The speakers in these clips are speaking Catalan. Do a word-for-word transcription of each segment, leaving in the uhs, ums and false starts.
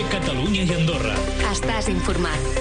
Catalunya i Andorra. Estàs informat.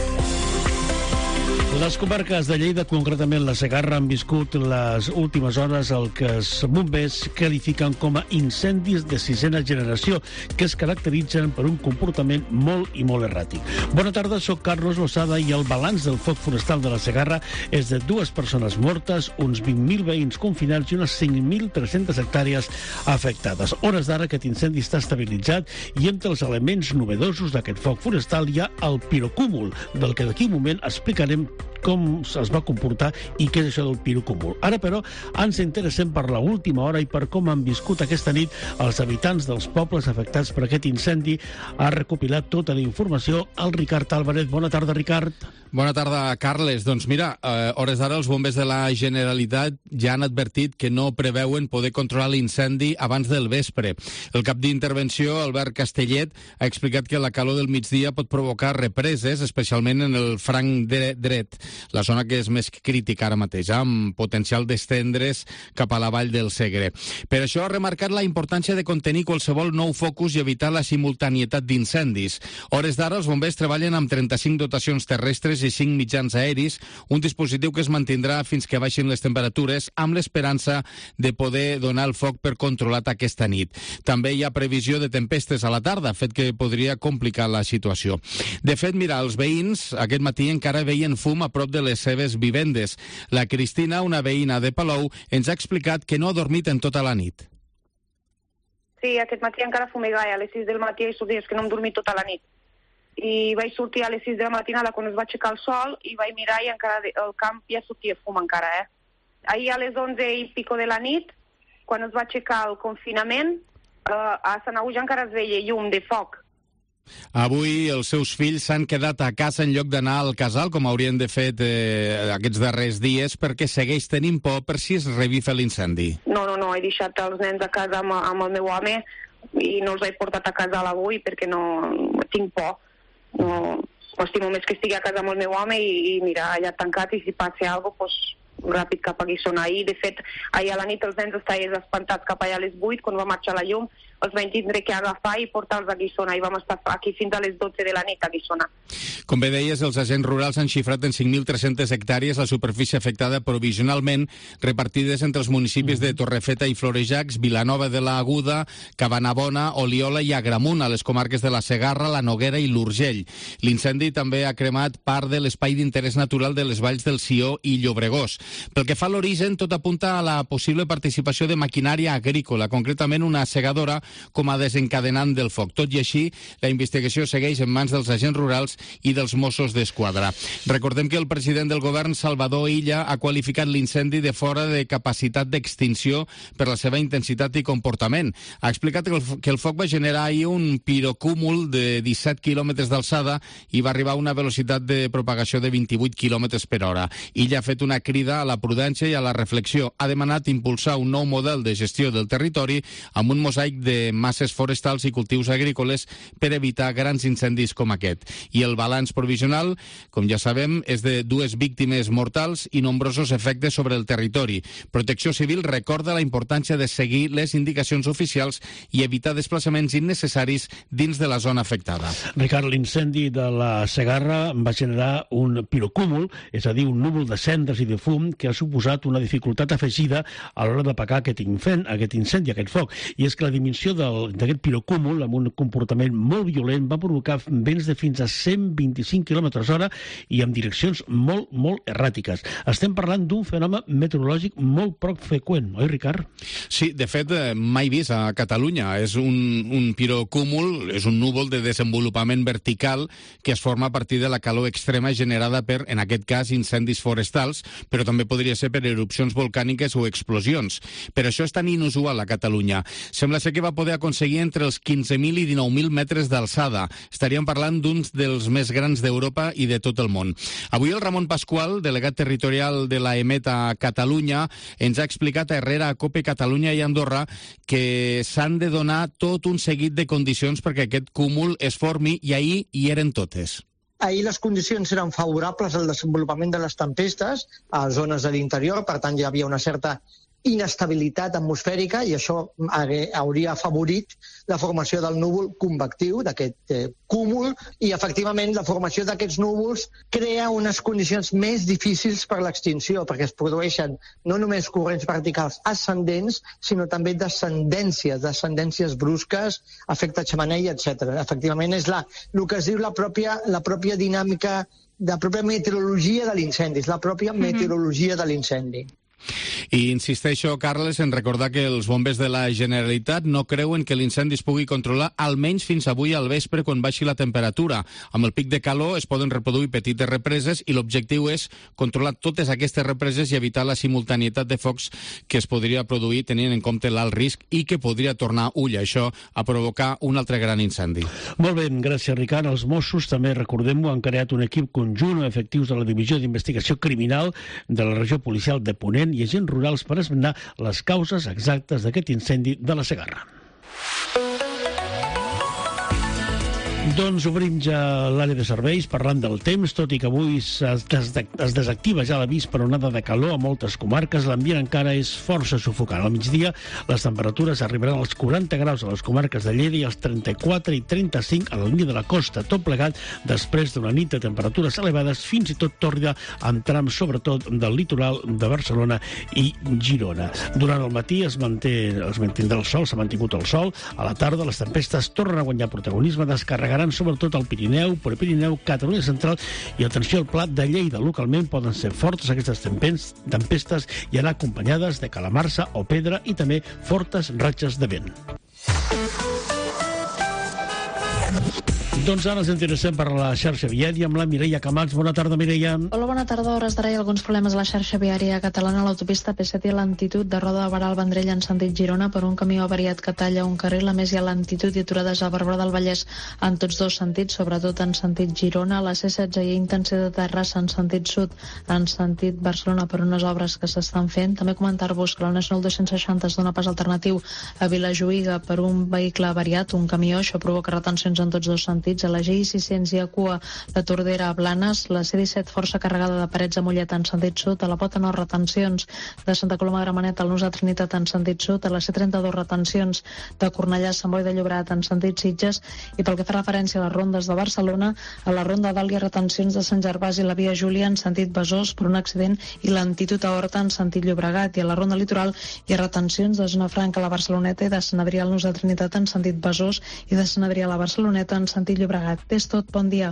Les comarques de Lleida, concretament la Segarra, han viscut les últimes hores el que els bombers qualifiquen com a incendis de sisena generació, que es caracteritzen per un comportament molt i molt erràtic. Bona tarda, soc Carlos Lozada i el balanç del foc forestal de la Segarra és de dues persones mortes, uns vint mil veïns confinats i unes cinc mil tres-centes hectàrees afectades. Hores d'ara aquest incendi està estabilitzat i entre els elements novedosos d'aquest foc forestal hi ha el pirocúmul, del que d'aquí un moment explicarem com es va comportar i què és això del pirocúmul. Ara, però, ens interessem per la última hora i per com han viscut aquesta nit els habitants dels pobles afectats per aquest incendi. Ha recopilat tota la informació el Ricard Álvarez. Bona tarda, Ricard. Bona tarda, Carles. Doncs mira, eh, hores d'ara els bombers de la Generalitat ja han advertit que no preveuen poder controlar l'incendi abans del vespre. El cap d'intervenció, Albert Castellet, ha explicat que la calor del migdia pot provocar represes, especialment en el franc dret, la zona que és més crítica ara mateix, amb potencial d'estendre's cap a la vall del Segre. Per això ha remarcat la importància de contenir qualsevol nou focus i evitar la simultanietat d'incendis. Hores d'ara els bombers treballen amb trenta-cinc dotacions terrestres i cinc mitjans aeris, un dispositiu que es mantindrà fins que baixin les temperatures, amb l'esperança de poder donar el foc per controlat aquesta nit. També hi ha previsió de tempestes a la tarda, fet que podria complicar la situació. De fet, mira, els veïns aquest matí encara veien fum a prop de les seves vivendes. La Cristina, una veïna de Palou, ens ha explicat que no ha dormit en tota la nit. Sí, aquest matí encara fumegava, a les sis del matí i dies que no hem dormit tota la nit. I vaig sortir a les sis de la matinada quan es va aixecar el sol i vaig mirar i encara el camp ja sortia fum encara, eh? Ahir a les onze i pico de la nit, quan es va aixecar el confinament, eh, a Sant Auja encara es veia llum de foc. Avui els seus fills s'han quedat a casa en lloc d'anar al casal, com haurien de fet eh, aquests darrers dies, perquè segueix tenint por per si es revifa l'incendi. No, no, no, he deixat els nens a casa amb, amb el meu home i no els he portat a casa avui perquè no tinc por. No, m'estimo més que estigui a casa amb el meu home i, i mira, allà tancat i si passa alguna cosa, doncs ràpid cap a Guissona. Ahir, de fet, ahir a la nit els nens estaven espantats cap allà a les vuit, quan va marxar la llum, els vam tindre que agafar i portar-los a Guissona i vam estar aquí fins a les dotze de la nit a Guissona. Com bé deies, els agents rurals han xifrat en cinc mil tres-centes hectàrees la superfície afectada provisionalment, repartides entre els municipis de Torrefeta i Florejacs, Vilanova de la Aguda, Cabanabona, Oliola i Agramunt, a les comarques de la Segarra, la Noguera i l'Urgell. L'incendi també ha cremat part de l'espai d'interès natural de les valls del Sió i Llobregós. Pel que fa a l'origen, tot apunta a la possible participació de maquinària agrícola, concretament una segadora, com a desencadenant del foc. Tot i així, la investigació segueix en mans dels agents rurals i dels Mossos d'Esquadra. Recordem que el president del govern, Salvador Illa, ha qualificat l'incendi de fora de capacitat d'extinció per la seva intensitat i comportament. Ha explicat que el, que el foc va generar ahir un pirocúmul de disset quilòmetres d'alçada i va arribar a una velocitat de propagació de vint-i-vuit quilòmetres per hora. Illa ha fet una crida a la prudència i a la reflexió. Ha demanat impulsar un nou model de gestió del territori amb un mosaic de masses forestals i cultius agrícoles per evitar grans incendis com aquest. I el balanç provisional, com ja sabem, és de dues víctimes mortals i nombrosos efectes sobre el territori. Protecció Civil recorda la importància de seguir les indicacions oficials i evitar desplaçaments innecessaris dins de la zona afectada. Ricard, l'incendi de la Segarra va generar un pirocúmul, és a dir, un núvol de cendres i de fum que ha suposat una dificultat afegida a l'hora d'apagar aquest, infent, aquest incendi, aquest foc. I és que la dimensió d'aquest pirocúmul, amb un comportament molt violent, va provocar vents de fins a cent vint-i-cinc quilòmetres hora i amb direccions molt, molt erràtiques. Estem parlant d'un fenomen meteorològic molt poc freqüent, oi, Ricard? Sí, de fet, mai vist a Catalunya. És un, un pirocúmul, és un núvol de desenvolupament vertical que es forma a partir de la calor extrema generada per, en aquest cas, incendis forestals, però també podria ser per erupcions volcàniques o explosions. Per això és tan inusual a Catalunya. Sembla ser que va poder aconseguir entre els quinze mil i dinou mil metres d'alçada. Estaríem parlant d'uns dels més grans d'Europa i de tot el món. Avui el Ramon Pasqual, delegat territorial de la EMET a Catalunya, ens ha explicat a Herrera, a COPE Catalunya i Andorra que s'han de donar tot un seguit de condicions perquè aquest cúmul es formi i ahir hi eren totes. Ahir les condicions eren favorables al desenvolupament de les tempestes a zones de l'interior, per tant hi havia una certa inestabilitat atmosfèrica i això hauria afavorit la formació del núvol convectiu, d'aquest eh, cúmul, i efectivament la formació d'aquests núvols crea unes condicions més difícils per l'extinció, perquè es produeixen no només corrents verticals ascendents, sinó també descendències, descendències brusques, efecte xemeneia, etcètera. Efectivament és la, el que es diu la pròpia, la pròpia dinàmica, la pròpia meteorologia de l'incendi, és la pròpia mm-hmm. meteorologia de l'incendi. I insisteixo, Carles, en recordar que els bombers de la Generalitat no creuen que l'incendi es pugui controlar almenys fins avui al vespre quan baixi la temperatura. Amb el pic de calor es poden reproduir petites represes i l'objectiu és controlar totes aquestes represes i evitar la simultanietat de focs que es podria produir tenint en compte l'alt risc i que podria tornar ull això a provocar un altre gran incendi. Molt bé, gràcies, Ricard. Els Mossos, també recordem-ho, han creat un equip conjunt amb efectius de la Divisió d'Investigació Criminal de la Regió Policial de Ponent i agents rurals per esmenar les causes exactes d'aquest incendi de la Segarra. Doncs obrim ja l'àrea de serveis parlant del temps, tot i que avui es, des, es desactiva ja l'avís per onada de calor a moltes comarques, l'ambient encara és força sufocant. Al migdia les temperatures arribaran als quaranta graus a les comarques de Lleida i als trenta-quatre i trenta-cinc a la línia de la costa, tot plegat després d'una nit de temperatures elevades, fins i tot tòrrida en trams sobretot del litoral de Barcelona i Girona. Durant el matí es manté, es mantindrà el sol, s'ha mantingut el sol, a la tarda les tempestes tornen a guanyar protagonisme, descarregaran sobretot al Pirineu, Prepirineu, Catalunya Central i atenció al Plat de Lleida. Localment poden ser fortes aquestes tempestes i anar acompanyades de calamarsa o pedra i també fortes ratxes de vent. Doncs ara ens interessem per la xarxa viària amb la Mireia Camats. Bona tarda, Mireia. Hola, bona tarda. A hores d'ara hi ha alguns problemes a la xarxa viària catalana. L'autopista P set i a lentitud de Roda de Barà al Vendrell en sentit Girona per un camió avariat que talla un carril. A més, hi ha lentitud i aturades a Barberà del Vallès en tots dos sentits, sobretot en sentit Girona. A la C setze hi ha intensitat de Terrassa en sentit sud, en sentit Barcelona per unes obres que s'estan fent. També comentar-vos que la Nacional dos-cents seixanta es dona pas alternatiu a Vilajuïga per un vehicle avariat, un camió. Això provoca retencions en tots dos sentits. A la G I sis-cents hi ha cua de Tordera a Blanes, la C disset força carregada de Parets a Mollet en sentit sud, a la Pota Nord retencions de Santa Coloma de Gramenet al Nus de Trinitat en sentit sud, a la C trenta-dos retencions de Cornellà a Sant Boi de Llobregat en sentit Sitges, i pel que fa referència a les rondes de Barcelona, a la Ronda d'Alt hi ha retencions de Sant Gervasi i la Via Júlia en sentit Besòs per un accident i lentitud a Horta en sentit Llobregat, i a la Ronda Litoral hi ha retencions de Zona Franca a la Barceloneta i de Sant Adrià al Nus de Trinitat en sentit Besòs i de Sant Adrià a la Barceloneta en sentit Llobregat. És tot, bon dia.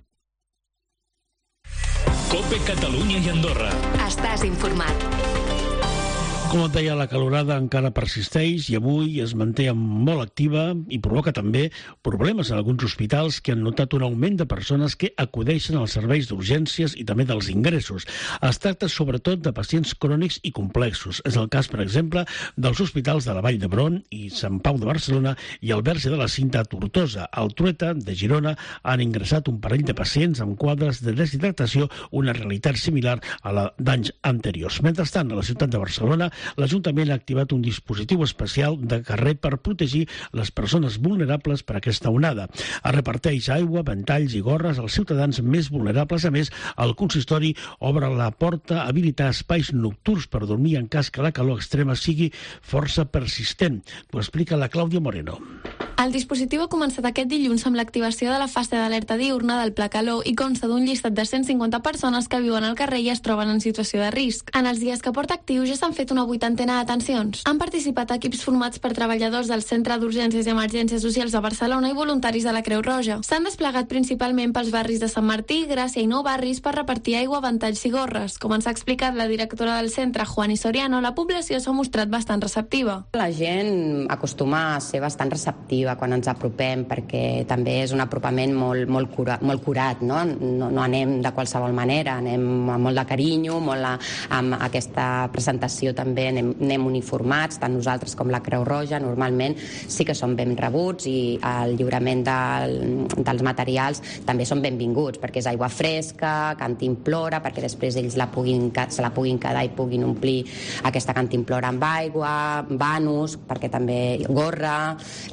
Cope Catalunya i Andorra. Estàs informat. Com et deia, la calorada encara persisteix i avui es manté molt activa i provoca també problemes en alguns hospitals que han notat un augment de persones que acudeixen als serveis d'urgències i també dels ingressos. Es tracta sobretot de pacients crònics i complexos. És el cas, per exemple, dels hospitals de la Vall d'Hebron i Sant Pau de Barcelona i el Verge de la Cinta a Tortosa. Al Trueta de Girona han ingressat un parell de pacients amb quadres de deshidratació, una realitat similar a la d'anys anteriors. Mentrestant, a la ciutat de Barcelona, l'Ajuntament ha activat un dispositiu especial de carrer per protegir les persones vulnerables per aquesta onada. Es reparteix aigua, ventalls i gorres als ciutadans més vulnerables. A més, el consistori obre la porta a habilitar espais nocturns per dormir en cas que la calor extrema sigui força persistent. Ho explica la Clàudia Moreno. El dispositiu ha començat aquest dilluns amb l'activació de la fase d'alerta diurna del Pla Calor i consta d'un llistat de cent cinquanta persones que viuen al carrer i es troben en situació de risc. En els dies que porta actiu ja s'han fet una vuitantena d'atencions. Han participat equips formats per treballadors del Centre d'Urgències i Emergències Socials de Barcelona i voluntaris de la Creu Roja. S'han desplegat principalment pels barris de Sant Martí, Gràcia i Nou Barris per repartir aigua, ventalls i gorres. Com ens ha explicat la directora del centre, Juani Soriano, la població s'ha mostrat bastant receptiva. La gent acostuma a ser bastant receptiva quan ens apropem, perquè també és un apropament molt, molt, cura, molt curat, no? No, no anem de qualsevol manera, anem amb molt de carinyo, molt a, amb aquesta presentació també anem, anem uniformats, tant nosaltres com la Creu Roja, normalment sí que són ben rebuts i el lliurament del, dels materials també són benvinguts, perquè és aigua fresca, cantimplora, perquè després ells la puguin, se la puguin quedar i puguin omplir aquesta cantimplora amb aigua, vanus, perquè també gorra, eh,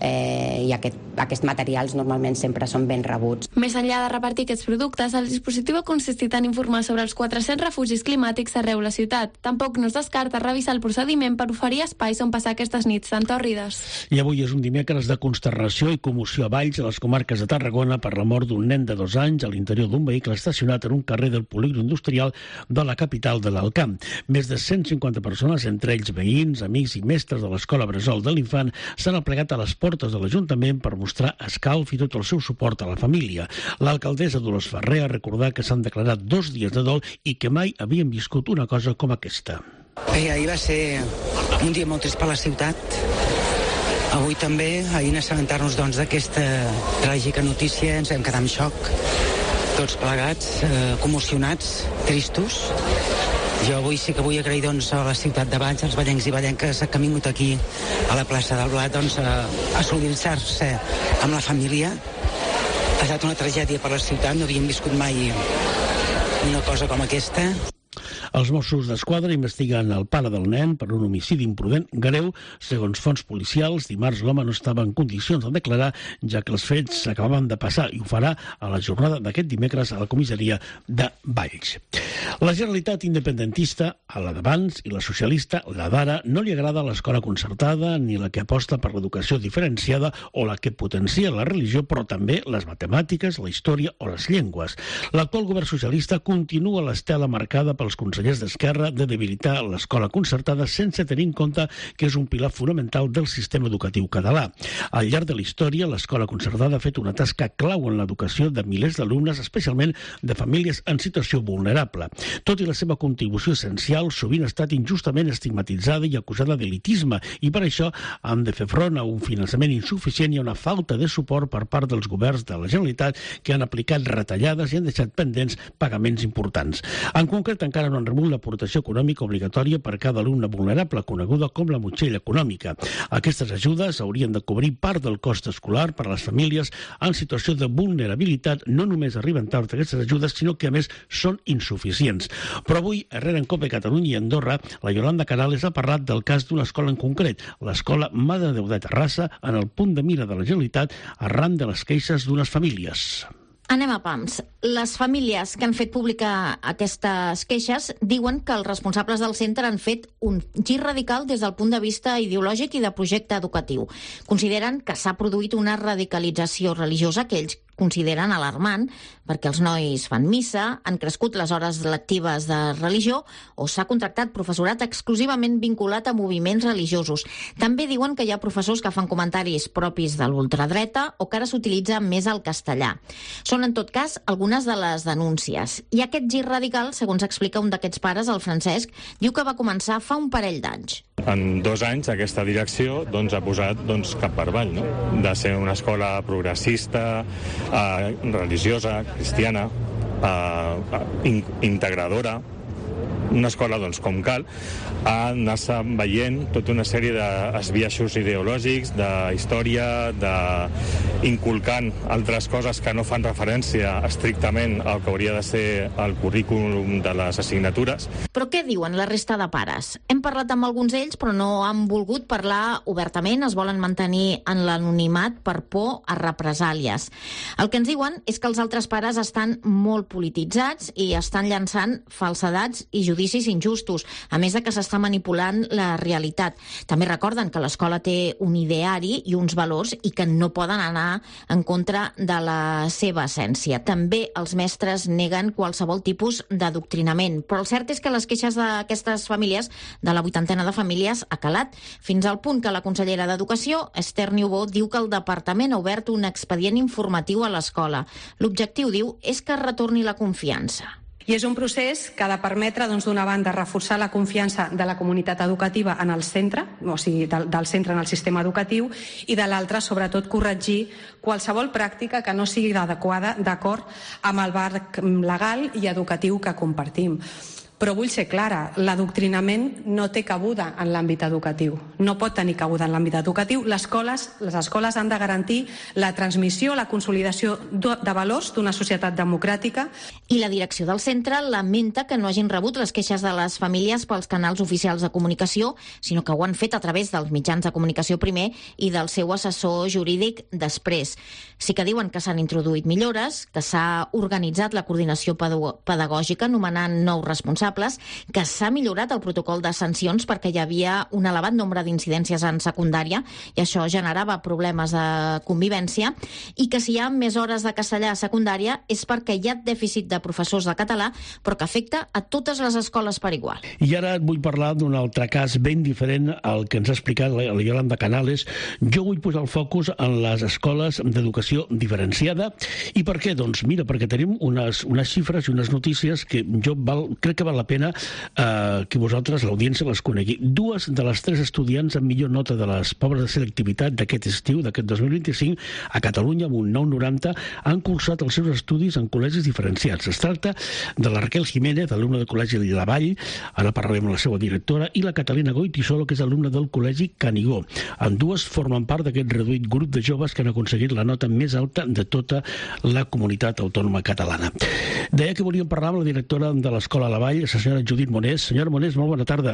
eh, i aquest, aquests materials normalment sempre són ben rebuts. Més enllà de repartir aquests productes, el dispositiu ha consistit en informar sobre els quatre-cents refugis climàtics arreu la ciutat. Tampoc no es descarta revisar el procediment per oferir espais on passar aquestes nits tan tòrrides. I avui és un dimecres de consternació i commoció a Valls, a les comarques de Tarragona, per la mort d'un nen de dos anys a l'interior d'un vehicle estacionat en un carrer del polígon industrial de la capital de l'Alt Camp. Més de cent cinquanta persones, entre ells veïns, amics i mestres de l'escola Bressol de l'Infant, s'han aplegat a les portes de l'Ajuntament per mostrar escalf i tot el seu suport a la família. L'alcaldessa Dolors Ferrer ha recordat que s'han declarat dos dies de dol i que mai havien viscut una cosa com aquesta. Bé, ahir va ser un dia molt trist per la ciutat. Avui també, ahir en assabentar-nos doncs, d'aquesta tràgica notícia, ens vam quedar en xoc, tots plegats, eh, commocionats, tristos. Jo avui sí que vull agrair doncs, a la ciutat de Valls, als vallencs i vallenques que han vingut aquí a la plaça del Blat doncs, a, a solidaritzar-se amb la família. Ha estat una tragèdia per la ciutat, no havíem viscut mai una cosa com aquesta. Els Mossos d'Esquadra investiguen el pare del nen per un homicidi imprudent greu. Segons fonts policials, dimarts l'home no estava en condicions de declarar, ja que els fets s'acabaven de passar i ho farà a la jornada d'aquest dimecres a la comissaria de Valls. La Generalitat independentista, a la d'abans, i la socialista, la d'ara, no li agrada l'escola concertada ni la que aposta per l'educació diferenciada o la que potencia la religió, però també les matemàtiques, la història o les llengües. L'actual govern socialista continua l'estela marcada pels consellers d'Esquerra de debilitar l'escola concertada sense tenir en compte que és un pilar fonamental del sistema educatiu català. Al llarg de la història, l'escola concertada ha fet una tasca clau en l'educació de milers d'alumnes, especialment de famílies en situació vulnerable. Tot i la seva contribució essencial, sovint ha estat injustament estigmatitzada i acusada d'elitisme, i per això han de fer front a un finançament insuficient i a una falta de suport per part dels governs de la Generalitat, que han aplicat retallades i han deixat pendents pagaments importants. En concret, encara no han rebut l'aportació econòmica obligatòria per cada alumne vulnerable, coneguda com la motxilla econòmica. Aquestes ajudes haurien de cobrir part del cost escolar per a les famílies en situació de vulnerabilitat. No només arriben tard aquestes ajudes, sinó que a més són insuficients. Però avui, a Herrera en Cope, Catalunya i Andorra, la Yolanda Canales ha parlat del cas d'una escola en concret, l'escola Mare de Déu de Terrassa, en el punt de mira de la Generalitat arran de les queixes d'unes famílies. Anem a pams. Les famílies que han fet pública aquestes queixes diuen que els responsables del centre han fet un gir radical des del punt de vista ideològic i de projecte educatiu. Consideren que s'ha produït una radicalització religiosa que ells consideren alarmant, perquè els nois fan missa, han crescut les hores lectives de religió o s'ha contractat professorat exclusivament vinculat a moviments religiosos. També diuen que hi ha professors que fan comentaris propis de l'ultradreta o que ara s'utilitza més el castellà. Són, en tot cas, algunes de les denúncies. I aquest gir radical, segons explica un d'aquests pares, el Francesc, diu que va començar fa un parell d'anys. En dos anys aquesta direcció doncs, ha posat doncs, cap per avall, no? De ser una escola progressista, eh, religiosa, cristiana, eh, in integradora, una escola doncs, com cal, ha anat veient tota una sèrie d'esbiaixos ideològics, de història, d'inculcant altres coses que no fan referència estrictament al que hauria de ser el currículum de les assignatures. Però què diuen la resta de pares? Hem parlat amb alguns d'ells, però no han volgut parlar obertament, es volen mantenir en l'anonimat per por a represàlies. El que ens diuen és que els altres pares estan molt polititzats i estan llançant falsedats i judicis injustos, a més de que s'està manipulant la realitat. També recorden que l'escola té un ideari i uns valors i que no poden anar en contra de la seva essència. També els mestres neguen qualsevol tipus d'adoctrinament, però el cert és que les queixes d'aquestes famílies, de la vuitantena de famílies, ha calat, fins al punt que la consellera d'Educació, Esther Niubó, diu que el departament ha obert un expedient informatiu a l'escola. L'objectiu, diu, és que retorni la confiança. I és un procés que ha de permetre, doncs, d'una banda, reforçar la confiança de la comunitat educativa en el centre, o sigui, del, del centre en el sistema educatiu, i de l'altra, sobretot, corregir qualsevol pràctica que no sigui adequada d'acord amb el marc legal i educatiu que compartim. Però vull ser clara, l'adoctrinament no té cabuda en l'àmbit educatiu. No pot tenir cabuda en l'àmbit educatiu. Les escoles, les escoles han de garantir la transmissió, la consolidació de valors d'una societat democràtica. I la direcció del centre lamenta que no hagin rebut les queixes de les famílies pels canals oficials de comunicació, sinó que ho han fet a través dels mitjans de comunicació primer i del seu assessor jurídic després. Sí que diuen que s'han introduït millores, que s'ha organitzat la coordinació pedagògica nomenant nous responsables, que s'ha millorat el protocol de sancions perquè hi havia un elevat nombre d'incidències en secundària i això generava problemes de convivència, i que si hi ha més hores de castellà a secundària és perquè hi ha dèficit de professors de català, però que afecta a totes les escoles per igual. I ara et vull parlar d'un altre cas ben diferent al que ens ha explicat la Yolanda Canales. Jo vull posar el focus en les escoles d'educació diferenciada. I per què? Doncs mira, perquè tenim unes, unes xifres i unes notícies que jo val, crec que val la pena eh, que vosaltres, l'audiència, les conegui. Dues de les tres estudiants amb millor nota de les proves de selectivitat d'aquest estiu, d'aquest dos mil vint-i-cinc, a Catalunya, amb un nou coma noranta, han cursat els seus estudis en col·legis diferenciats. Es tracta de la Raquel Jiménez, alumna del Col·legi de la Vall, ara parlarem amb la seva directora, i la Catalina Goitisolo, que és alumna del Col·legi Canigó. Ambdues formen part d'aquest reduït grup de joves que han aconseguit la nota més alta de tota la comunitat autònoma catalana. Deia que volíem parlar amb la directora de l'Escola La Vall, la senyora Judit Monés. Senyora Monés, molt bona tarda.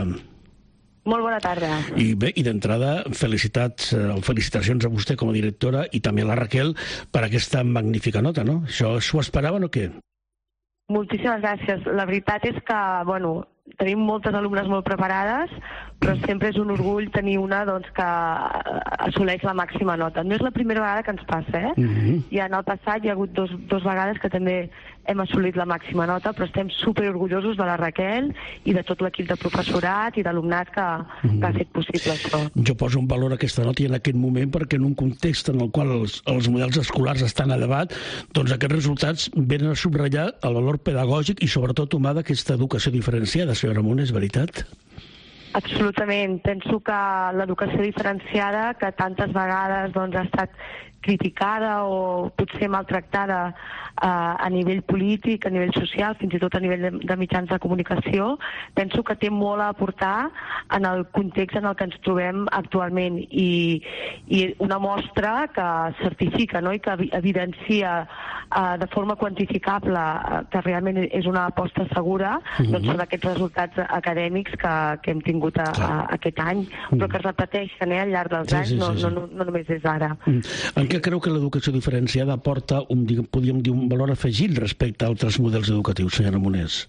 Molt bona tarda. I bé, i d'entrada, felicitats, eh, felicitacions a vostè com a directora i també a la Raquel per aquesta magnífica nota, no? Això s'ho esperaven o què? Moltíssimes gràcies. La veritat és que, bueno, tenim moltes alumnes molt preparades, però sempre és un orgull tenir una doncs, que assoleix la màxima nota. No és la primera vegada que ens passa, eh? Mm-hmm. I en el passat hi ha hagut dos, dos vegades que també hem assolit la màxima nota, però estem superorgullosos de la Raquel i de tot l'equip de professorat i d'alumnat que, mm-hmm. que ha fet possible això. Jo poso en valor aquesta nota i en aquest moment perquè en un context en el qual els, els models escolars estan a debat, doncs aquests resultats venen a subratllar el valor pedagògic i sobretot humà d'aquesta educació diferenciada, senyora Monés, és veritat? Absolutament. Penso que l'educació diferenciada, que tantes vegades doncs, ha estat criticada o potser maltractada eh, a nivell polític, a nivell social, fins i tot a nivell de, de mitjans de comunicació, penso que té molt a aportar en el context en el que ens trobem actualment i, i una mostra que certifica, no? I que evidencia eh, de forma quantificable eh, que realment és una aposta segura, mm-hmm. doncs, són aquests resultats acadèmics que, que hem tingut a, a, aquest any, però que es repeteixen eh, al llarg dels sí, anys, sí, sí, no, no, no, no només és ara. Mm. En què creu que l'educació diferenciada aporta un, podríem dir, un valor afegit respecte a altres models educatius, senyora Monés?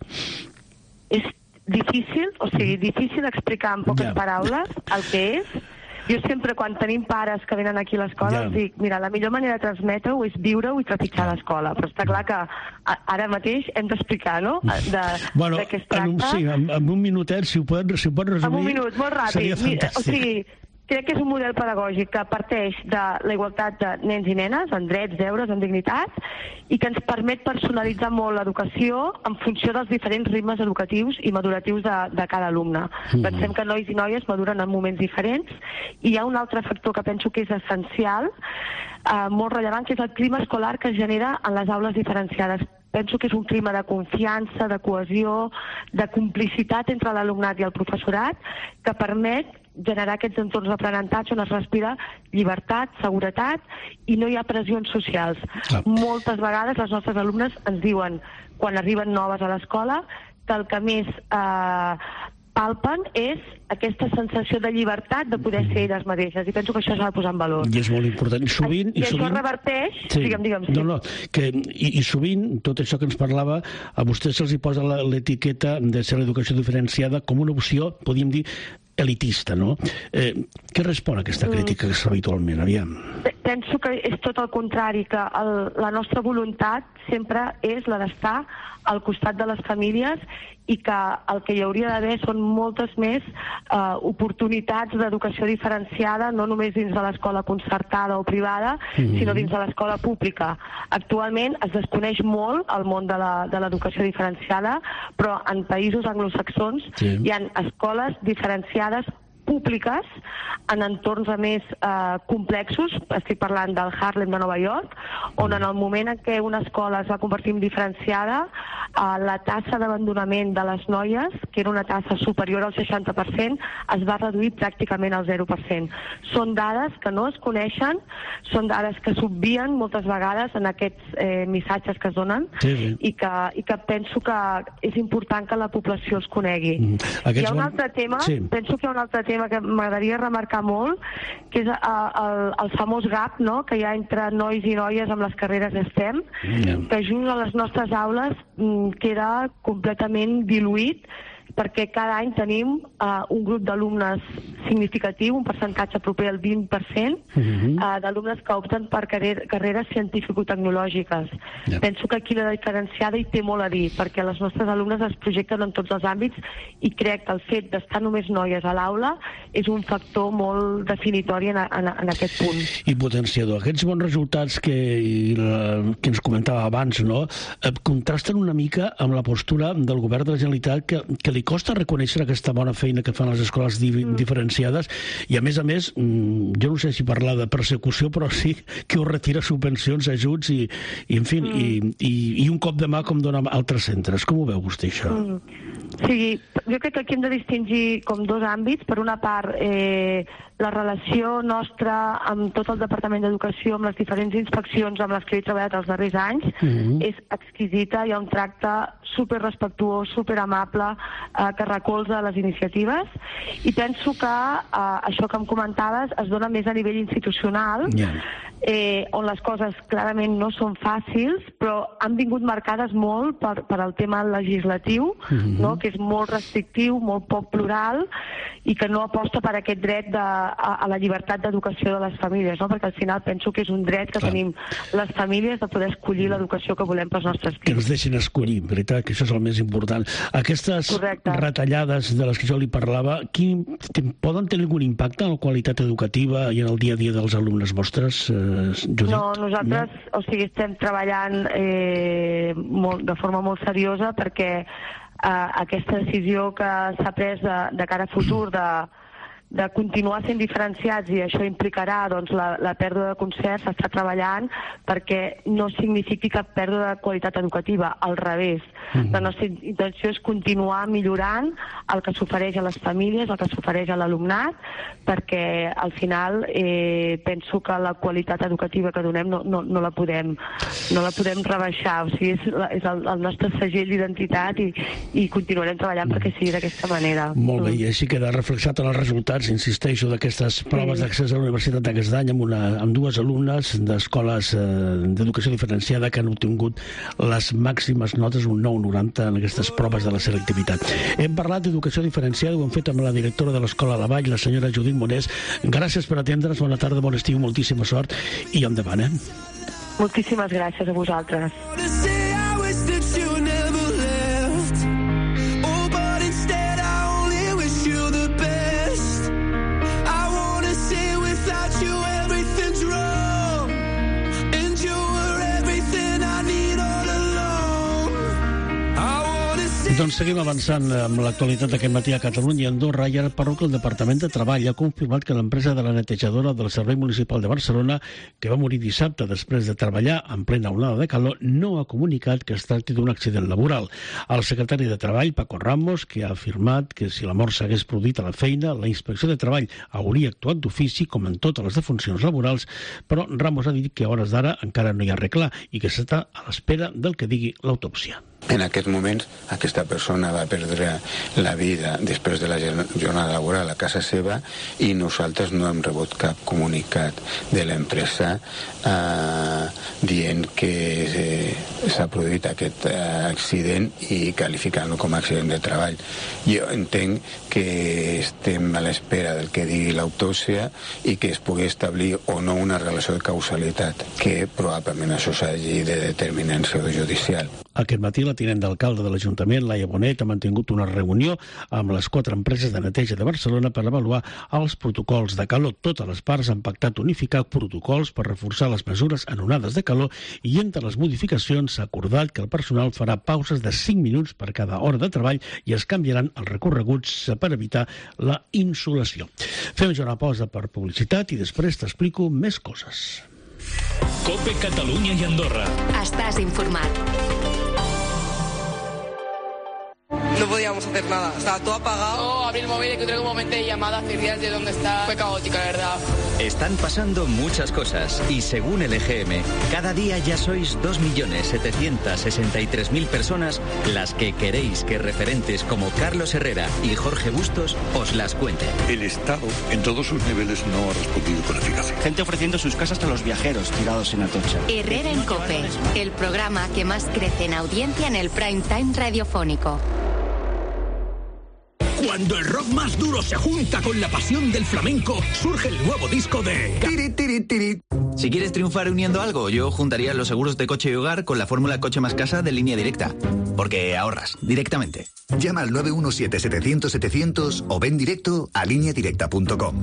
És difícil, o sigui, difícil explicar en poques yeah. paraules el que és. Jo sempre, quan tenim pares que venen aquí a l'escola, yeah. els dic, mira, la millor manera de transmetre-ho és viure-ho i trepitjar yeah. l'escola. Però està clar que ara mateix hem d'explicar, no?, de, bueno, de què es tracta. En un, sí, en, en un minutet, si ho pot, si ho pot resumir, en un minut, molt ràpid. Seria fantàstic. O sigui, crec que és un model pedagògic que parteix de la igualtat de nens i nenes, en drets, deures, en dignitat, i que ens permet personalitzar molt l'educació en funció dels diferents ritmes educatius i maduratius de, de cada alumne. Mm. Pensem que nois i noies maduren en moments diferents, i hi ha un altre factor que penso que és essencial, eh, molt rellevant, que és el clima escolar que es genera en les aules diferenciades. Penso que és un clima de confiança, de cohesió, de complicitat entre l'alumnat i el professorat, que permet generar aquests entorns d'aprenentatge on es respira llibertat, seguretat i no hi ha pressions socials. Ah. Moltes vegades les nostres alumnes ens diuen, quan arriben noves a l'escola, que el que més eh, palpen és aquesta sensació de llibertat de poder ser elles mateixes, i penso que això s'ha de posar en valor. I és molt important. I, sovint, I, i sovint... això reverteix... Sí. Digue'm, digue'm, sí. No, no, que, i, i sovint, tot això que ens parlava, a vostès se'ls hi posa l'etiqueta de ser l'educació diferenciada com una opció, podríem dir, elitista, no? Eh, què respon a aquesta crítica que és habitualment? Aviam. Penso que és tot el contrari, que el, la nostra voluntat sempre és la d'estar al costat de les famílies i que el que hi hauria d'haver són moltes més eh, oportunitats d'educació diferenciada, no només dins de l'escola concertada o privada, mm-hmm. sinó dins de l'escola pública. Actualment es desconeix molt el món de l'educació diferenciada, però en països anglosaxons sí. hi ha escoles diferenciades públiques en entorns a més eh, complexos. Estic parlant del Harlem de Nova York, on en el moment en què una escola es va convertir en diferenciada, uh, la tassa d'abandonament de les noies, que era una tassa superior al seixanta per cent, es va reduir pràcticament al zero per cent. Són dades que no es coneixen, són dades que s'obvien moltes vegades en aquests eh, missatges que es donen, sí, sí. I, que, i que penso que és important que la població els conegui. Mm. Hi ha un altre tema, sí. penso que hi ha un altre tema que m'agradaria remarcar molt, que és el, el, el famós gap, no?, que hi ha entre nois i noies amb les carreres STEM, mm. que just a les nostres aules mm, queda completament diluït, perquè cada any tenim uh, un grup d'alumnes significatiu, un percentatge proper al vint per cent, uh-huh. uh, d'alumnes que opten per carrer carreres científico-tecnològiques. Yeah. Penso que aquí la diferenciada hi té molt a dir, perquè les nostres alumnes es projecten en tots els àmbits i crec que el fet d'estar només noies a l'aula és un factor molt definitori en, en, en aquest punt. I potenciador. Aquests bons resultats que, que ens comentava abans, no?, contrasten una mica amb la postura del govern de la Generalitat que, que li costa reconèixer aquesta bona feina que fan les escoles di mm. diferenciades i, a més a més, jo no sé si parlar de persecució, però sí que us retira subvencions, ajuts i, i en fi, mm. i, i, i un cop de mà com dona altres centres. Com ho veu vostè, això? Mm. Sí, jo crec que aquí hem de distingir com dos àmbits. Per una part, eh, la relació nostra amb tot el Departament d'Educació, amb les diferents inspeccions amb les que he treballat els darrers anys, mm-hmm. és exquisita. Hi ha un tracte superrespectuós, superamable, eh, que recolza les iniciatives. I penso que eh, això que em comentaves es dona més a nivell institucional, yeah. eh, on les coses clarament no són fàcils, però han vingut marcades molt per, per el tema legislatiu, mm-hmm. no?, que és molt restrictiu, molt poc plural, i que no aposta per aquest dret de, a, a la llibertat d'educació de les famílies, no? Perquè al final penso que és un dret que Clar. tenim les famílies de poder escollir l'educació que volem pels nostres fills. Que ens deixin escollir, veritat, que això és el més important. Aquestes Correcte. retallades de les que jo li parlava, quin, poden tenir algun impacte en la qualitat educativa i en el dia a dia dels alumnes vostres, eh, Judit? No, nosaltres no? O sigui, estem treballant eh, molt, de forma molt seriosa perquè Uh, aquesta decisió que s'ha pres de, de cara a futur de, de continuar sent diferenciats, i això implicarà doncs, la, la pèrdua de concerts, s'està treballant perquè no signifiqui cap pèrdua de qualitat educativa, al revés. Mm-hmm. La nostra intenció és continuar millorant el que s'ofereix a les famílies, el que s'ofereix a l'alumnat, perquè al final eh, penso que la qualitat educativa que donem no, no, no, la, podem, no la podem rebaixar. O sigui, és, és el, el nostre segell d'identitat i, i continuarem treballant mm. perquè sigui d'aquesta manera. Molt bé, i així queda reflexat en els resultats, insisteixo, d'aquestes proves sí. d'accés a la universitat d'aquest any amb, una, amb dues alumnes d'escoles eh, d'educació diferenciada que han obtingut les màximes notes, un nou coma noranta en aquestes proves de la selectivitat. Hem parlat d'educació diferenciada, ho hem fet amb la directora de l'Escola La Vall, la senyora Judit Monés. Gràcies per atendre's, bona tarda, bon estiu, moltíssima sort i endavant, eh? Moltíssimes gràcies a vosaltres. Doncs seguim avançant amb l'actualitat d'aquest matí a Catalunya i Andorra, i ara parlo que el Departament de Treball ha confirmat que l'empresa de la netejadora del Servei Municipal de Barcelona, que va morir dissabte després de treballar en plena onada de calor, no ha comunicat que es tracti d'un accident laboral. El secretari de Treball, Paco Ramos, que ha afirmat que si la mort s'hagués produït a la feina, la Inspecció de Treball hauria actuat d'ofici, com en totes les defuncions laborals, però Ramos ha dit que a hores d'ara encara no hi ha res clar i que s'està a l'espera del que digui l'autòpsia. En aquests moments, aquesta persona va perdre la vida després de la jornada laboral a casa seva i nosaltres no hem rebut cap comunicat de l'empresa eh, dient que eh, s'ha produït aquest eh, accident i qualificant-lo com a accident de treball. Jo entenc que estem a l'espera del que digui l'autòpsia i que es pugui establir o no una relació de causalitat, que probablement això s'hagi de determinar en seu judicial. Aquest matí la tinent d'alcalde de l'Ajuntament, Laia Bonet, ha mantingut una reunió amb les quatre empreses de neteja de Barcelona per avaluar els protocols de calor. Totes les parts han pactat unificar protocols per reforçar les mesures en onades de calor i entre les modificacions s'ha acordat que el personal farà pauses de cinc minuts per cada hora de treball i es canviaran els recorreguts per evitar la insolació. Fem ja una pausa per publicitat i després t'explico més coses. COPE Catalunya i Andorra. Estàs informat. no podíamos hacer nada, estaba todo apagado. No, abrí el móvil y encontré un momento de llamada, hacer de dónde está. Fue caótico, la verdad. Están pasando muchas cosas y según el E G M, cada día ya sois dos millones setecientos sesenta y tres mil personas las que queréis que referentes como Carlos Herrera y Jorge Bustos os las cuenten. El Estado en todos sus niveles no ha respondido con eficacia. Gente ofreciendo sus casas a los viajeros tirados en Atocha. Herrera en COPE, el programa que más crece en audiencia en el prime time radiofónico. Cuando el rock más duro se junta con la pasión del flamenco, surge el nuevo disco de... Tiri, tiri, tiri. Si quieres triunfar uniendo algo, yo juntaría los seguros de coche y hogar con la fórmula Coche más Casa de Línea Directa. Porque ahorras directamente. Llama al nueve uno siete setecientos setecientos o ven directo a línea directa punto com.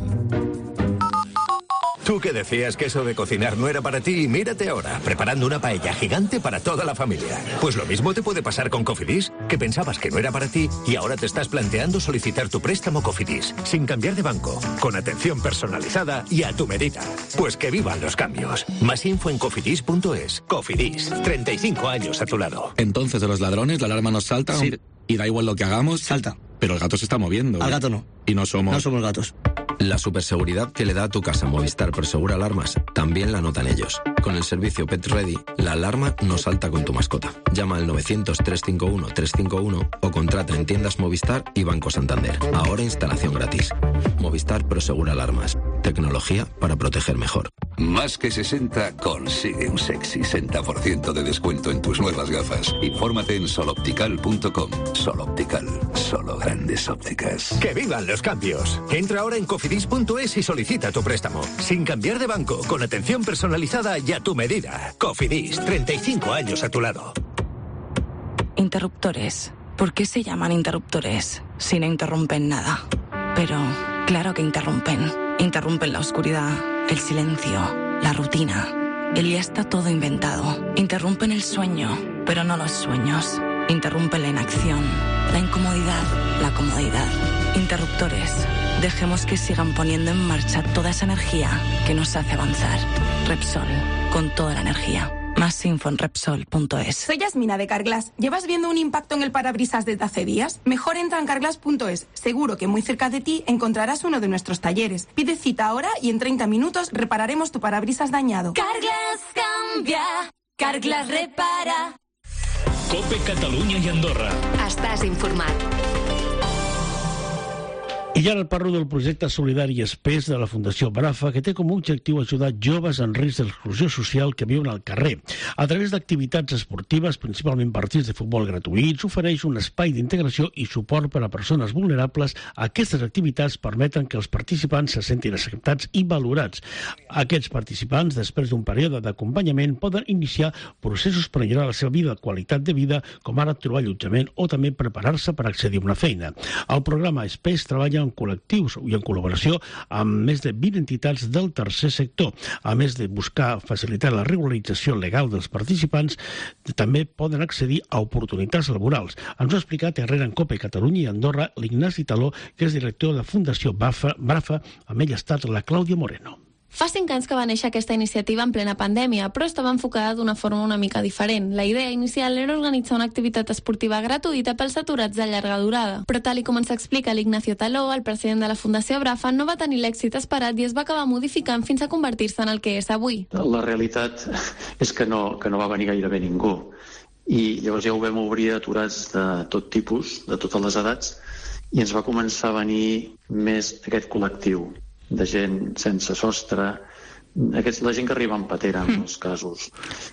Tú que decías que eso de cocinar no era para ti, mírate ahora, preparando una paella gigante para toda la familia. Pues lo mismo te puede pasar con Cofidis, que pensabas que no era para ti y ahora te estás planteando solicitar tu préstamo Cofidis, sin cambiar de banco, con atención personalizada y a tu medida. Pues que vivan los cambios. Más info en cofidis punto es. Cofidis, treinta y cinco años a tu lado. Entonces, de los ladrones, la alarma nos salta. Sí. Y da igual lo que hagamos. Salta. Pero el gato se está moviendo. Al gato no. Y no somos... No somos gatos. La superseguridad que le da a tu casa Movistar Prosegur Alarmas también la notan ellos. Con el servicio Pet Ready, la alarma no salta con tu mascota. Llama al novecientos, trescientos cincuenta y uno, trescientos cincuenta y uno o contrata en tiendas Movistar y Banco Santander. Ahora instalación gratis. Movistar Prosegur Alarmas. Tecnología para proteger mejor. Más que sesenta consigue un sexy sesenta por ciento de descuento en tus nuevas gafas. Infórmate en soloptical punto com. Soloptical, solo grandes ópticas. ¡Que vivan los cambios! Entra ahora en cofidis punto es y solicita tu préstamo. Sin cambiar de banco, con atención personalizada y a tu medida. Cofidis, treinta y cinco años a tu lado. Interruptores. ¿Por qué se llaman interruptores si no interrumpen nada? Pero claro que interrumpen. Interrumpen la oscuridad, el silencio, la rutina. El día está todo inventado. Interrumpen el sueño, pero no los sueños. Interrumpen la inacción, la incomodidad, la comodidad. Interruptores. Dejemos que sigan poniendo en marcha toda esa energía que nos hace avanzar. Repsol, con toda la energía. Más info en Repsol punto es. Soy Yasmina de Carglass. ¿Llevas viendo un impacto en el parabrisas desde hace días? Mejor entra en carglass punto es. Seguro que muy cerca de ti encontrarás uno de nuestros talleres. Pide cita ahora y en treinta minutos repararemos tu parabrisas dañado. Carglass cambia, Carglass repara. COPE Catalunya i Andorra. Estàs informat. I ara el parlo del projecte solidari Espés de la Fundació Brafa, que té com a objectiu ajudar joves en risc d'exclusió social que viuen al carrer. A través d'activitats esportives, principalment partits de futbol gratuïts, ofereix un espai d'integració i suport per a persones vulnerables. Aquestes activitats permeten que els participants se sentin acceptats i valorats. Aquests participants, després d'un període d'acompanyament, poden iniciar processos per millorar la seva vida, qualitat de vida, com ara trobar allotjament o també preparar-se per accedir a una feina. El programa Espés treballa en col·lectius i en col·laboració amb més de vint entitats del tercer sector. A més de buscar facilitar la regularització legal dels participants, també poden accedir a oportunitats laborals. Ens ho ha explicat Herrera en COPE Catalunya i Andorra l'Ignasi Taló, que és director de Fundació Brafa. Amb ell ha estat la Clàudia Moreno. Fa cinc anys que va néixer aquesta iniciativa en plena pandèmia, però estava enfocada d'una forma una mica diferent. La idea inicial era organitzar una activitat esportiva gratuïta pels aturats de llarga durada. Però tal i com ens explica l'Ignacio Taló, el president de la Fundació Brafa, no va tenir l'èxit esperat i es va acabar modificant fins a convertir-se en el que és avui. La realitat és que no, que no va venir gairebé ningú. I llavors ja ho vam obrir a aturats de tot tipus, de totes les edats, i ens va començar a venir més aquest col·lectiu de gent sense sostre, Aquests, la gent que arriba en patera en molts casos,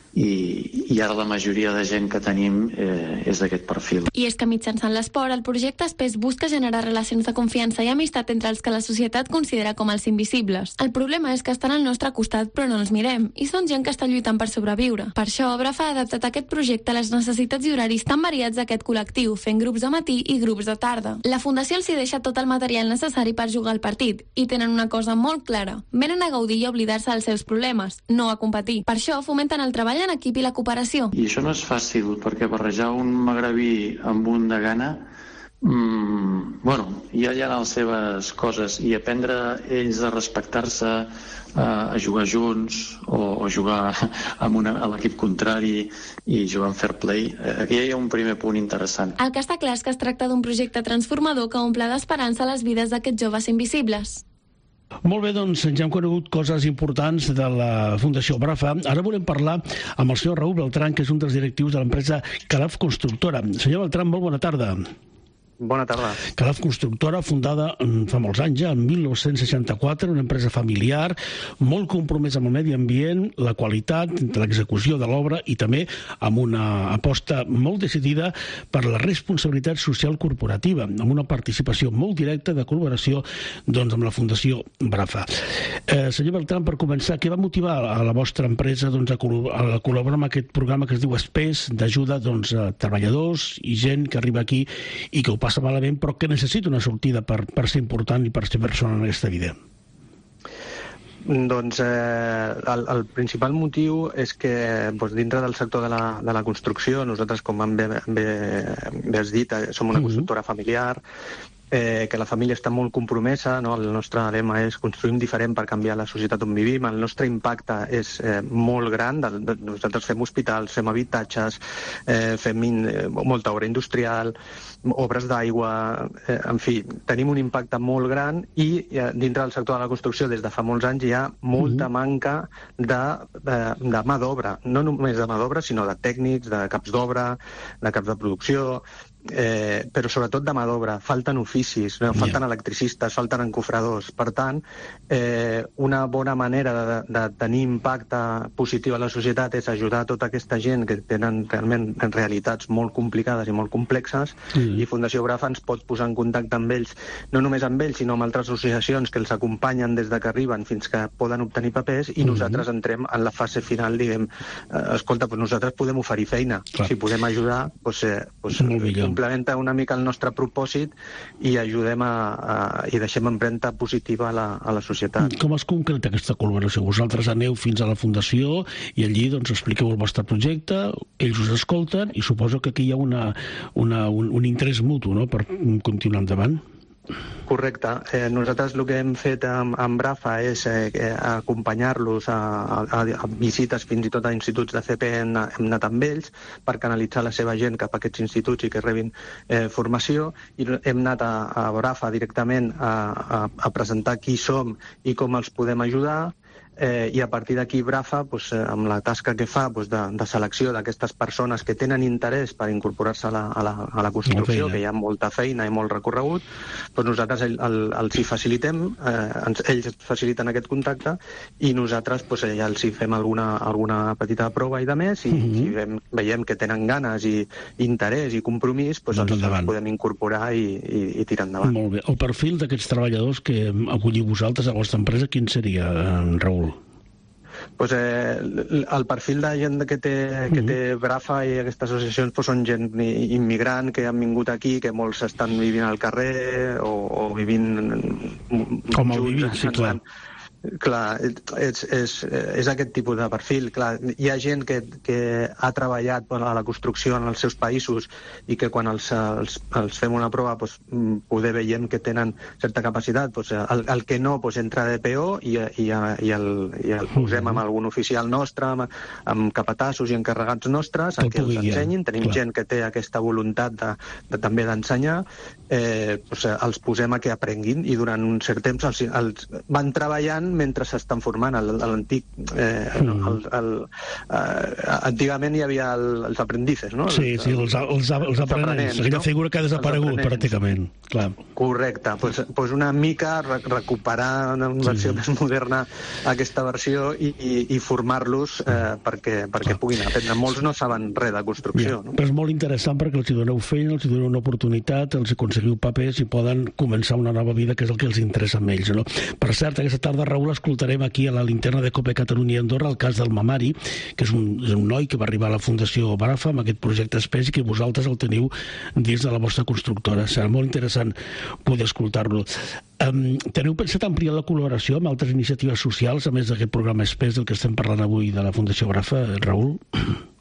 i, i ara la majoria de gent que tenim eh, és d'aquest perfil. I és que mitjançant l'esport el projecte Espés busca generar relacions de confiança i amistat entre els que la societat considera com els invisibles. El problema és que estan al nostre costat però no els mirem, i són gent que està lluitant per sobreviure. Per això Brafa ha adaptat aquest projecte a les necessitats i horaris tan variats d'aquest col·lectiu, fent grups de matí i grups de tarda. La Fundació els hi deixa tot el material necessari per jugar al partit, i tenen una cosa molt clara: venen a gaudir i a oblidar-se dels seus problemes, no a competir. Per això fomenten el treball en equip i la cooperació. I això no és fàcil, perquè barrejar un magrebí amb un de Ghana Mm, bueno, ja hi ha les seves coses i aprendre ells a respectar-se, a jugar junts o, o jugar amb una, a l'equip contrari i jugar en fair play. Aquí hi ha un primer punt interessant. El que està clar és que es tracta d'un projecte transformador que omple d'esperança les vides d'aquests joves invisibles. Molt bé, doncs ja hem conegut coses importants de la Fundació Brafa. Ara volem parlar amb el senyor Raúl Beltrán, que és un dels directius de l'empresa Calaf Constructora. Senyor Beltrán, molt bona tarda. Bona tarda. Calaf Constructora, fundada fa molts anys, ja, en mil nou-cents seixanta-quatre, una empresa familiar, molt compromesa amb el medi ambient, la qualitat de l'execució de l'obra i també amb una aposta molt decidida per la responsabilitat social corporativa, amb una participació molt directa de col·laboració doncs, amb la Fundació Brafa. Eh, senyor Beltrán, per començar, què va motivar a la vostra empresa doncs, a, col a col·laborar amb aquest programa que es diu ESPES, d'ajuda doncs, a treballadors i gent que arriba aquí i que ho passa malament, però que necessita una sortida per, per ser important i per ser persona en aquesta vida? Doncs eh, el, el principal motiu és que doncs, dintre del sector de la, de la construcció, nosaltres, com bé, bé, bé has dit, som una constructora familiar, Eh, que la família està molt compromesa, no? El nostre lema és construïm diferent per canviar la societat on vivim, el nostre impacte és eh, molt gran, de, de, nosaltres fem hospitals, fem habitatges, eh, fem in, eh, molta obra industrial, obres d'aigua, eh, en fi, tenim un impacte molt gran i eh, dintre del sector de la construcció des de fa molts anys hi ha molta manca de, de, de mà d'obra, no només de mà d'obra sinó de tècnics, de caps d'obra, de caps de producció, Eh, però sobretot de mà d'obra, falten oficis, no? Falten yeah. electricistes, falten encofradors. Per tant, eh, una bona manera de, de tenir impacte positiu a la societat és ajudar a tota aquesta gent que tenen realment realitats molt complicades i molt complexes, mm. i Fundació Brafa ens pot posar en contacte amb ells, no només amb ells, sinó amb altres associacions que els acompanyen des de que arriben fins que poden obtenir papers, i mm. nosaltres entrem en la fase final, diguem, eh, escolta, doncs nosaltres podem oferir feina, clar. Si podem ajudar, doncs, eh, doncs complementa una mica el nostre propòsit i ajudem a, a, i deixem empremta positiva a la, a la societat. Com es concreta aquesta col·laboració? Vosaltres aneu fins a la Fundació i allí doncs, expliqueu el vostre projecte, ells us escolten i suposo que aquí hi ha una, una, un, un interès mutu, no?, per continuar endavant. Correcte. Eh, nosaltres el que hem fet amb, amb Brafa és eh, acompanyar-los a, a, a visites fins i tot a instituts de C P. Hem, hem anat amb ells per canalitzar la seva gent cap a aquests instituts i que rebin eh, formació, i hem anat a, a Brafa directament a, a, a presentar qui som i com els podem ajudar. Eh, i a partir d'aquí Brafa, pues, eh, amb la tasca que fa pues, de, de selecció d'aquestes persones que tenen interès per incorporar-se a, la, a, la, a la construcció, que hi ha molta feina i molt recorregut, pues nosaltres el, el, els hi facilitem, eh, ens, ells faciliten aquest contacte i nosaltres pues, ja els hi fem alguna, alguna petita prova i de més, i mm-hmm. si veiem, veiem que tenen ganes i interès i compromís, pues, doncs els, els podem incorporar i, i, i tirar endavant. Molt bé. El perfil d'aquests treballadors que acolliu vosaltres a la vostra empresa, quin seria, Raül? Pues, eh, el perfil de gent que té, que té Brafa i aquestes associacions pues, són gent immigrant que han vingut aquí, que molts estan vivint al carrer o, o vivint... Com a vivint, sí, clar. Clar, és, és, és aquest tipus de perfil. Clar, hi ha gent que, que ha treballat a la construcció en els seus països i que quan els, els, els fem una prova doncs, poder veiem que tenen certa capacitat. Doncs, el, el que no doncs, entra de P O i, i, i, el, i el posem amb algun oficial nostre, amb, amb capatassos i encarregats nostres, a que els ensenyin. Tenim clar. Gent que té aquesta voluntat de, de també d'ensenyar. Eh, doncs, els posem a que aprenguin i durant un cert temps els, els van treballant mentre s'estan formant. L'antic eh, mm. el, el, eh, antigament hi havia el, els aprendices, no? Sí, sí, els, els, els aprenents, aquella no? figura que ha desaparegut pràcticament. Clar. Correcte, pues, pues una mica recuperar una versió sí. més moderna aquesta versió i, i, i formar-los eh, perquè, perquè puguin aprendre. Molts no saben res de construcció. Ja. No? Però és molt interessant perquè els hi doneu feina, els hi doneu una oportunitat, els aconseguiu papers i poden començar una nova vida, que és el que els interessa a ells. No? Per cert, aquesta tarda, Raül, escoltarem aquí a la linterna de COPE Catalunya i Andorra el cas del Mamari, que és un, és un noi que va arribar a la Fundació Brafa amb aquest projecte ESPES i que vosaltres el teniu dins de la vostra constructora. Serà molt interessant poder escoltar-lo. Um, teniu pensat ampliar la col·laboració amb altres iniciatives socials, a més d'aquest programa ESPES del que estem parlant avui de la Fundació Brafa, Raül?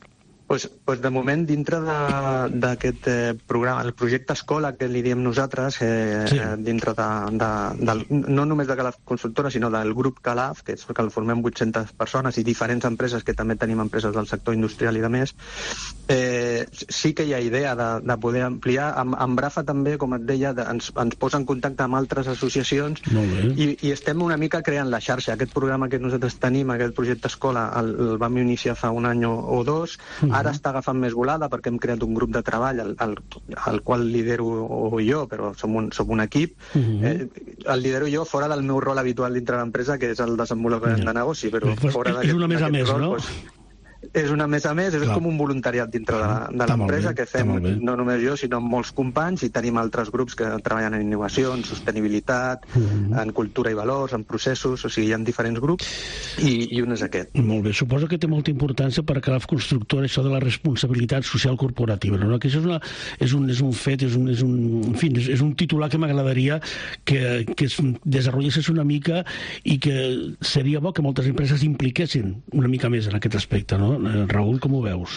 Pues, pues de moment, dintre d'aquest eh, programa, el projecte Escola, que li diem nosaltres, eh, sí. eh, dintre de, de, del, no només de Calaf Constructora, sinó del grup Calaf, que, és, que el formem vuit-centes persones i diferents empreses, que també tenim empreses del sector industrial i de més, eh, sí que hi ha idea de, de poder ampliar. Amb, amb Brafa també, com et deia, de, ens, ens posa en contacte amb altres associacions i, i estem una mica creant la xarxa. Aquest programa que nosaltres tenim, aquest projecte Escola, el, el vam iniciar fa un any o, o dos. Uh-huh. Ara està agafant més volada perquè hem creat un grup de treball al, al, al qual lidero jo, però som un, som un equip. Uh-huh. eh, el lidero jo fora del meu rol habitual dintre l'empresa, que és el desenvolupament yeah. de negoci, però pues fora és una més a més, rol, no? Pues, és una més a més, és Clar. com un voluntariat dintre de, de l'empresa que fem no només jo, sinó molts companys, i tenim altres grups que treballen en innovació, en sostenibilitat, mm-hmm. en cultura i valors, en processos, o sigui, hi ha diferents grups i, i un és aquest. Molt bé, suposo que té molta importància per a Calaf Constructora això de la responsabilitat social corporativa, no? Que això és, una, és, un, és un fet, és un, és un, en fi, és, és un titular que m'agradaria que, que es desenvolupés una mica i que seria bo que moltes empreses impliquessin una mica més en aquest aspecte, no? Raül, com ho veus?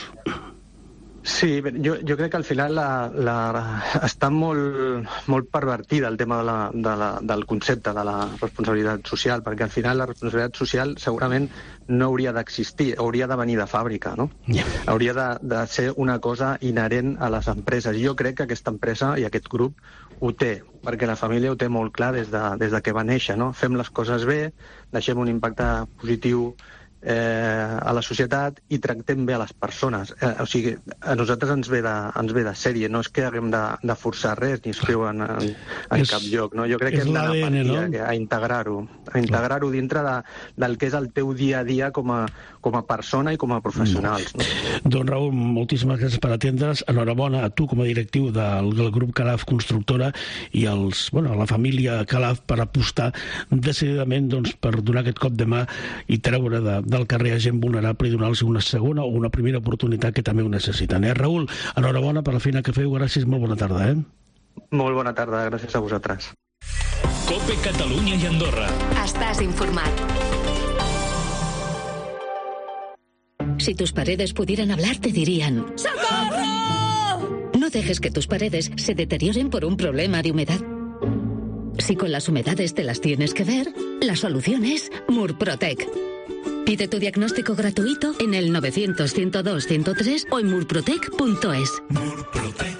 Sí, jo, jo crec que al final la, la, està molt, molt pervertida el tema de la, de la, del concepte de la responsabilitat social, perquè al final la responsabilitat social segurament no hauria d'existir, hauria de venir de fàbrica, no? Yeah. Hauria de, de ser una cosa inherent a les empreses. Jo crec que aquesta empresa i aquest grup ho té, perquè la família ho té molt clar des de, des de que va néixer, no? Fem les coses bé, deixem un impacte positiu Eh, a la societat i tractem bé a les persones. Eh, o sigui, a nosaltres ens ve de, ens ve de sèrie, no és que haguem de, de forçar res ni escriure en, en, en és, cap lloc. No? Jo crec que hem d'anar a partir no? a integrar-ho, a integrar-ho dintre de, del que és el teu dia a dia com a, com a persona i com a professionals. No? Doncs Raül, moltíssimes gràcies per atendre's. Enhorabona a tu com a directiu del, del grup Calaf Constructora i els, bueno, a la família Calaf per apostar decididament doncs, per donar aquest cop de mà i treure de del carrer a gent vulnerable i donar-los una segona o una primera oportunitat que també ho necessiten. Eh? Raül, enhorabona per la feina que feu, gràcies, molt bona tarda. Eh? Molt bona tarda, gràcies a vosaltres. Cope Catalunya i Andorra. Estàs informat. Si tus paredes pudieran hablar, te dirían: ¡Socorro! No dejes que tus paredes se deterioren por un problema de humedad. Si con las humedades te las tienes que ver, la solución es Murprotec. Pide tu diagnóstico gratuito en el novecientos, ciento dos, ciento tres o en murprotec punto es. Murprotec.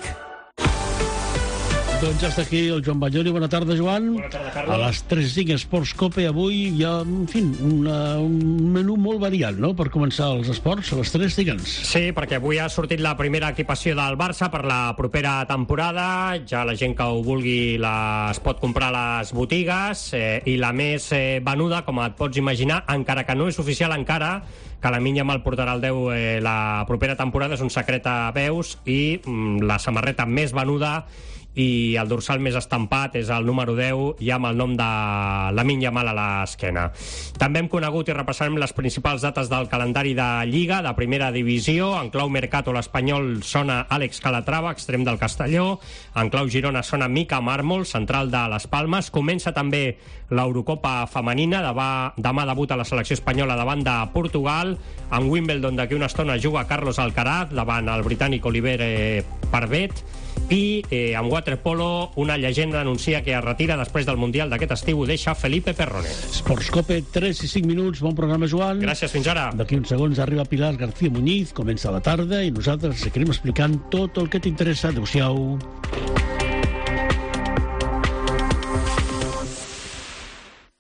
Doncs ja està aquí el Joan Banyoni. Bona tarda, Joan. Bona tarda, Carles. A les tres cinc Esports Cope avui hi ha, en fi, una, un menú molt variat, no?, per començar els esports. A les tres, digue'ns. Sí, perquè avui ha sortit la primera equipació del Barça per la propera temporada. Ja la gent que ho vulgui la, es pot comprar a les botigues. Eh, I la més eh, venuda, com et pots imaginar, encara que no és oficial encara, que la Lamine Yamal portarà el deu eh, la propera temporada, és un secret a veus, i mm, la samarreta més venuda i el dorsal més estampat és el número deu, ja amb el nom de Lamine Yamal a l'esquena. També hem conegut i repassarem les principals dates del calendari de Lliga, de primera divisió. En clau Mercato, l'Espanyol sona Àlex Calatrava, extrem del Castelló. En clau Girona sona Mica Mármol, central de les Palmes. Comença també l'Eurocopa femenina. Demà, demà debuta la selecció espanyola davant de Portugal. En Wimbledon d'aquí una estona juga Carlos Alcaraz davant el britànic Oliver eh, Parvet. I eh, en waterpolo una llegenda anuncia que es retira després del Mundial d'aquest estiu, deixa Felipe Perrone. Esports Cope, tres i cinc minuts. Bon programa, Joan. Gràcies, fins ara. D'aquí uns segons arriba Pilar García Muñiz, comença la tarda i nosaltres seguirem explicant tot el que t'interessa. Adéu-siau.